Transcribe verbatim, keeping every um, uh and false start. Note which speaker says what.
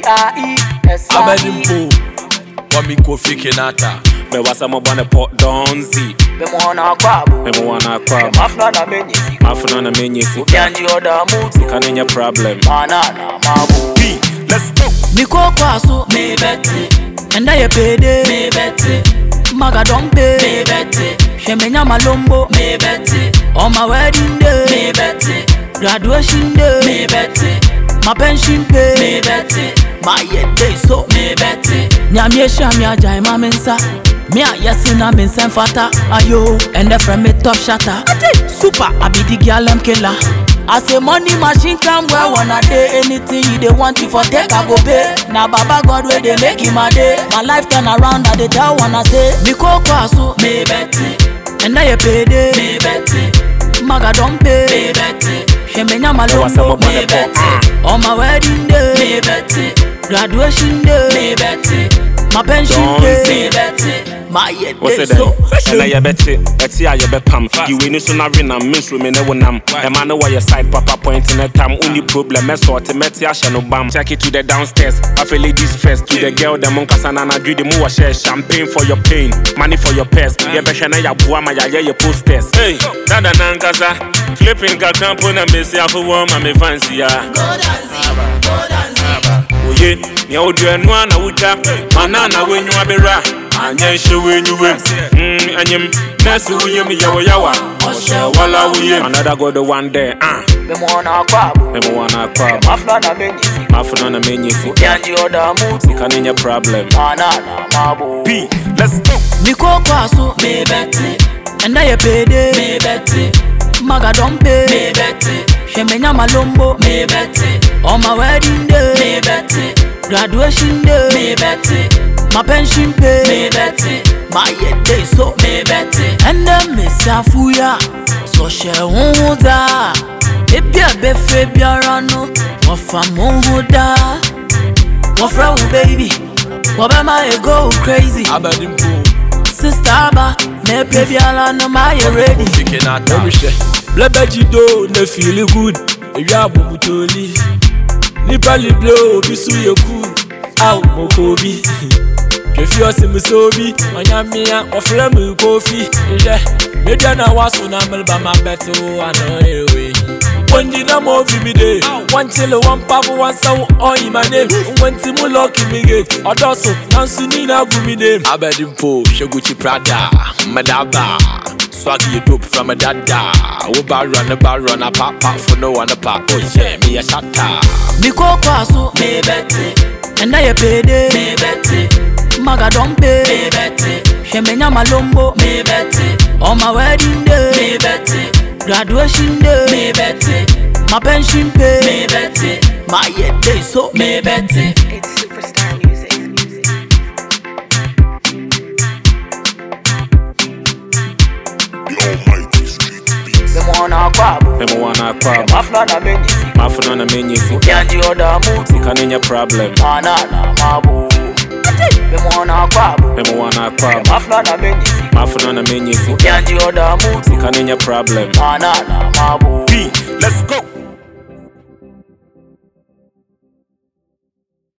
Speaker 1: R E S I
Speaker 2: Abedimpo, Kwame Kofi Kenata.
Speaker 3: Me wasa mo bane pot donzi.
Speaker 1: Me mwana kwabu.
Speaker 3: Me mwana kwabu.
Speaker 1: Mafna na menye sika.
Speaker 3: Mafna na menye sika.
Speaker 1: Ukianji oda mutu.
Speaker 3: Kanenya problem.
Speaker 1: Manana mabu.
Speaker 3: B, let's go.
Speaker 4: Miko kwaso.
Speaker 1: Me bete.
Speaker 4: Enda ye pede.
Speaker 1: Me bete.
Speaker 4: Maga dompe.
Speaker 1: Me bete.
Speaker 4: Shemenya malombo.
Speaker 1: Me bete.
Speaker 4: On my wedding day.
Speaker 1: Me bete.
Speaker 4: Graduation day.
Speaker 1: Me bete.
Speaker 4: My pension pay.
Speaker 1: Me bete.
Speaker 4: My year day so.
Speaker 1: Me bete.
Speaker 4: Nyamye shamya jai mamensa. Me a yesina min sen fata. Ayo. And the friend me top shatter. Super. I be the girl em killer. I say money machine come where wanna day. Anything you they want you for take I go pay. Now Baba God where they make him a day. My life turn around and they tell wanna say. Miko kwaso.
Speaker 1: Me bete.
Speaker 4: And I pay day.
Speaker 1: Me bete.
Speaker 4: Maga don't pay.
Speaker 1: Me bete.
Speaker 4: Shemenya malombo.
Speaker 1: Me bete.
Speaker 4: On my wedding day.
Speaker 1: Me bete.
Speaker 4: Graduation day.
Speaker 1: Me bete.
Speaker 4: My pension
Speaker 3: Don't
Speaker 4: day.
Speaker 1: Me bete.
Speaker 4: My year
Speaker 3: What's
Speaker 4: day
Speaker 3: it
Speaker 4: so.
Speaker 3: then? And I bet it. Let's see how you bet pam. You win so na win am miss me no nam. E man know why your side papa point in the time. Only problem is sort met ya no bam. Check it to the downstairs. I feel ladies first to the girl the monk and na do the more share champagne for your pain, money for your purse. You be shana ya bua ma ya your posters. Hey, dada nankaza. Flipping ka campo na me say for one me fancy ya.
Speaker 1: Go dancing. Go dancing.
Speaker 3: Oh yeah, ni odu enu na wuja. Manana wenyu abera. Anya show when you win. Mm, anyim. Nesu uyem yawa yawa. Osha wala uyem. Another go the one day. Ah.
Speaker 1: Me mwana kwabu.
Speaker 3: Me mwana kwabu.
Speaker 1: Mafna na menye sika.
Speaker 3: Mafna na menye sika.
Speaker 1: Ukianji oda mutu.
Speaker 3: Kanenya problem.
Speaker 1: Manana mabu.
Speaker 3: B, let's go.
Speaker 4: Miko kwaso.
Speaker 1: Me bete.
Speaker 4: Enda ye pede.
Speaker 1: Me bete.
Speaker 4: Maga don't pay.
Speaker 1: Me bete.
Speaker 4: Shemenya malombo.
Speaker 1: Me bete.
Speaker 4: On my wedding day.
Speaker 1: Me bete.
Speaker 4: Graduation day.
Speaker 1: Me bete.
Speaker 4: My pension pay.
Speaker 1: Me bete.
Speaker 4: My year day so.
Speaker 1: Me bete.
Speaker 4: And then me safuya. So she huda. Ebi abe fe biara no. Wafa muhuda. Wafra u baby. Wabema e go crazy.
Speaker 2: Abedimpo,
Speaker 4: Sister Aba. Me pe biara no my year ready.
Speaker 2: Kofi Kenata. Blebeji do ne feel good. Eya bubutoli. Nipa liblo bisu ye cool. Ow mokobi. If you see me so be, Onyamia or Flame Kofi, Media na wasu na melba my better and away. One dinner more me day, one chill, one papa, one sound, or in my name, one Timu lucky me gate, or dosso, Nansunina Gumi name. Abedimpo, Shoguchi Prada, Madaba, Swaggy dope from a dada, Uba run a bar run a pop pop for no one a pop, oh yeah, me a shatta.
Speaker 4: Miko kwaso.
Speaker 1: Me bete.
Speaker 4: Enda ye pede.
Speaker 1: Me bete.
Speaker 4: Maga don't pay.
Speaker 1: Me bete.
Speaker 4: Shemenya malombo.
Speaker 1: Me bete.
Speaker 4: On my wedding day.
Speaker 1: Me bete.
Speaker 4: Graduation day.
Speaker 1: Me bete.
Speaker 4: My pension pay.
Speaker 1: Me bete.
Speaker 4: My year day so.
Speaker 1: Me bete.
Speaker 5: It's superstar music.
Speaker 1: Me mwana kwabu.
Speaker 3: Me mwana kwabu.
Speaker 1: Mafna na menye sika.
Speaker 3: Mafna na menye sika.
Speaker 1: Ukianji oda mutu.
Speaker 3: Kanenya problem.
Speaker 1: Manana mabu. Me mwana kwabu.
Speaker 3: Me mwana kwabu.
Speaker 1: Mafna na menye sika.
Speaker 3: Mafna na menye sika.
Speaker 1: Ukianji oda mutu.
Speaker 3: Kanenya problem.
Speaker 1: Manana mabu.
Speaker 3: B, let's go.